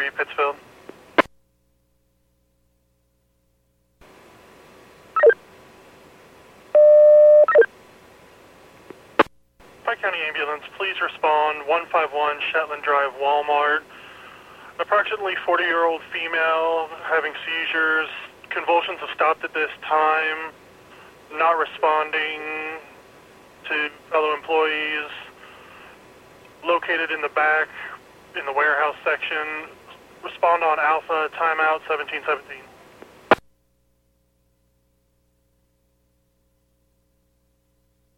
3, Pittsfield. Pike County Ambulance, please respond. 151 Shetland Drive, Walmart. An approximately 40-year-old female having seizures. Convulsions have stopped at this time. Not responding to fellow employees. Located in the back, in the warehouse section. Respond on Alpha, timeout 1717.